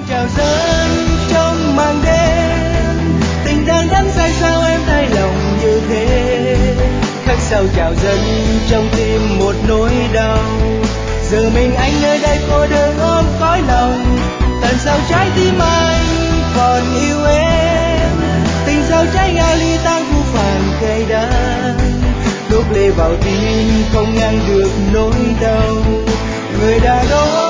chào dân trong màn đêm, tình đang đắm say sao em thay lòng như thế. Khắc sâu chào dân trong tim một nỗi đau, giờ mình anh nơi đây cô đơn ôm cõi lòng. Tại sao trái tim anh còn yêu em, tình sao trái ngao ly tan vu phàng cay đắng, đốt lệ vào tim không ngăn được nỗi đau. Người đã đó